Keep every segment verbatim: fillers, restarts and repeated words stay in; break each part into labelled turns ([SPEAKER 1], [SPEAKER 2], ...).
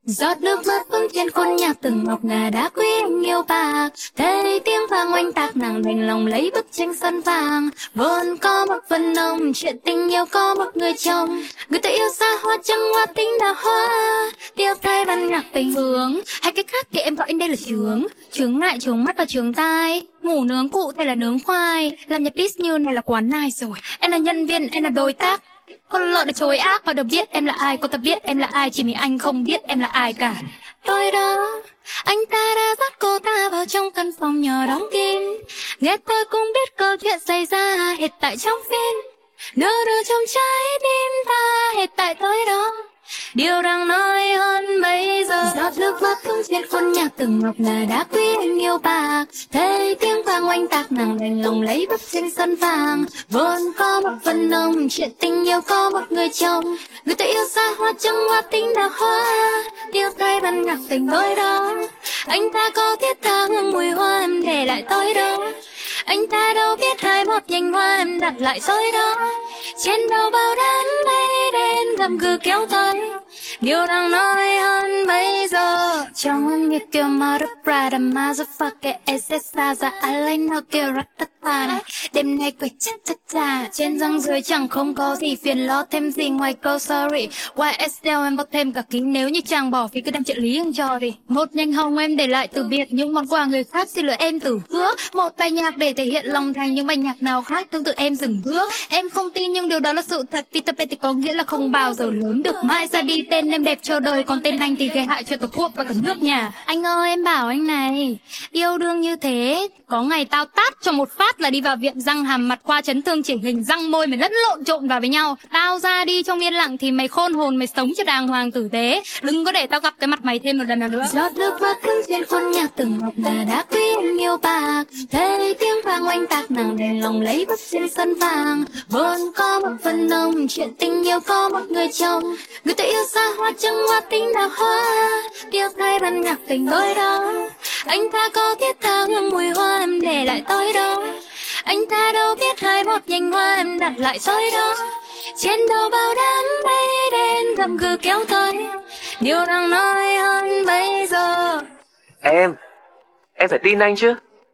[SPEAKER 1] Giọt nước mắt vương trên khuôn nhạc từng ngọc ngà đá quý anh yêu bạc. Thấy tiếng vang oanh tạc nàng đành lòng lấy bức tranh son vàng. Vốn có một phần nồng chuyện tình yêu có một người chồng. Người ta yêu xa hoa trăng hoa tính đào hoa. Tiêu thay văn nhạc tình hướng. Hay cái khác thì em gọi anh đây là chướng. Chướng ngại chướng mắt và chướng tai. Ngủ nướng cụ hay là nướng khoai. Làm nhạc diss như này là quán nai rồi. Em là nhân viên, em là đối tác. Con lợn để chối ác và được biết em là ai. Cô ta biết em là ai, chỉ mình anh không biết em là ai cả. Tôi đó, anh ta đã dắt cô ta vào trong căn phòng nhỏ đóng kín. Nghe tôi cũng biết câu chuyện xảy ra hiện tại trong phim. Nửa đưa trong trái tim ta hiện tại tôi đó. Điều đang nói hơn bây giờ. Giọt nước mắt vương trên khuôn nhạc từng ngọc ngà đá quý anh yêu bạc. Thấy tiếng vang oanh tạc nàng đành lòng lấy bức tranh son vàng. Vốn có một phần nồng chuyện tình yêu có một người chồng. Người ta yêu xa hoa trăng hoa tính đào hoa. Điều thay văn nhạc tình tôi đó. Anh ta có thiết tha hương mùi hoa em để lại tôi đó. Anh ta đâu biết hai một nhành hoa em đặt lại tôi đó. Trên đầu bao đám mây đen gầm gừ kéo tới. Điều đang nói hơn bây giờ. Trong anh như kiểu Motherbride motherfucker ét ét a ra I like nó kiểu ratata này. Đêm nay quay cha cha cha. Trên răng dưới chẳng không có gì phiền lo thêm gì ngoài câu sorry. i ét lờ em bóc thêm cả kính nếu như chàng bỏ phí cứ đem trợ lý anh cho đi. Một nhành hồng em để lại từ biệt những món quà người khác xin lỗi em từ hứa. Một bài nhạc để thể hiện lòng thành những bài nhạc nào khác tương tự em dừng bước. Em không tin nhưng điều đó là sự thật. Peter Pan thì có nghĩa là không bao giờ lớn được. Mãi ra đi tên em đẹp cho đời còn tên anh thì gây hại cho tổ quốc và cả nước nhà. Anh ơi em bảo anh này, yêu đương như thế có ngày tao tát cho một phát là đi vào viện răng hàm mặt khoa chấn thương chỉnh hình răng môi mày lẫn lộn trộn vào với nhau. Tao ra đi trong yên lặng thì mày khôn hồn mày sống cho đàng hoàng tử tế. Đừng có để tao gặp cái mặt mày thêm một lần nào nữa. Giọt nước mắt cứng trên khuôn nhạc từng ngọc ngà đá quý anh yêu bạc. Thấy tiếng vang oanh tạc nàng đành lòng lấy bức tranh son vàng. Vốn có một phần nồng chuyện tình yêu có một người chồng. Người ta yêu xa hoa trăng hoa tính đào hoa. Điều thay văn nhạc tình tôi đó. Anh ta có thiết tha hương mùi hoa em để lại tôi đó. Anh ta đâu biết hai một nhành hoa em đặt lại tôi đó. Trên đầu bao đám mây đen gầm gừ kéo tới. Điều đang nói hơn bây giờ.
[SPEAKER 2] Em, em phải tin anh chứ.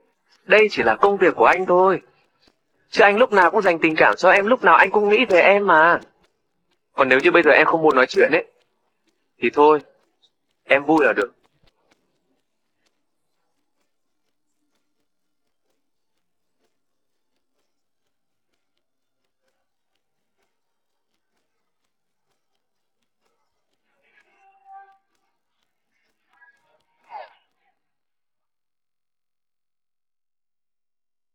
[SPEAKER 2] Đây chỉ là công việc của anh thôi. Chứ anh lúc nào cũng dành tình cảm cho em, lúc nào anh cũng nghĩ về em mà. Còn nếu như bây giờ em không muốn nói chuyện ấy, thì thôi, em vui là được.